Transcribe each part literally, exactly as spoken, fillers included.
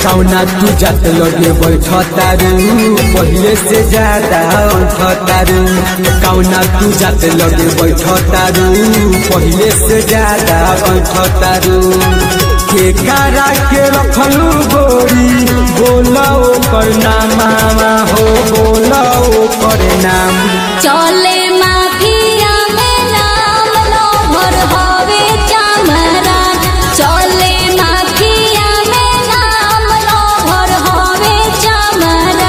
कौना तू जात लगे बैठतारू पहले से ज्यादा अंठतारू कौना तू जात लगे बैठतारू पहले से ज्यादा अंठतारू के करा के रखलू गोरी बोला ओकर नाम हो बोला ओकर नाम चले माफिया में नाम लो भर हवे चमरा चले माफिया में नाम लो भर हवे चमरा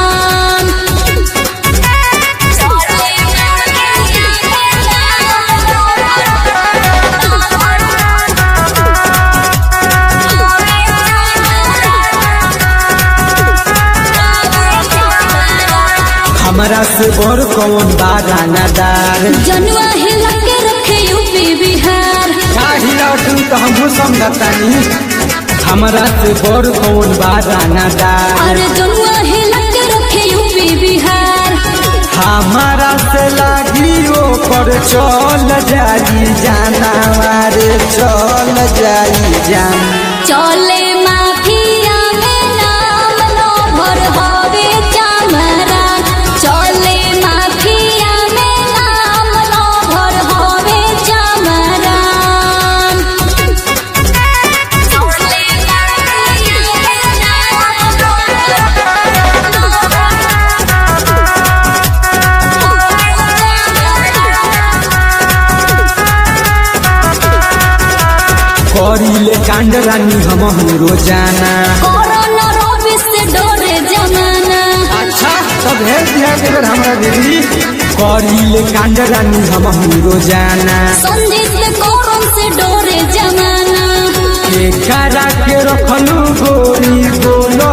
चले माफिया में नाम लो हमरा से बड़ कौन बारानादार जनुआ हिला के रखे यूपी बिहार काहिला तू तो हमहू समझतानी हमरा से बड़ कौन बारानादार अरे जनुआ हिला के रखे यूपी बिहार हमारा से लागी ओकर चल जाई जाना रे चल जाई जान चले माफिया में नाम लो भर हवे चमरा चले माफिया में नाम लो भर हवे चमरा चले माफिया में नाम लो करीले कांड रानी हम रोजाना कोरोना रोबी से डरे जमाना अच्छा तब है ध्यान देकर हमरा दिल्ली करीले कांड रानी हम रोजाना संजीत कोरोन से डरे जमाना के करा के रखलू गोरी बोलो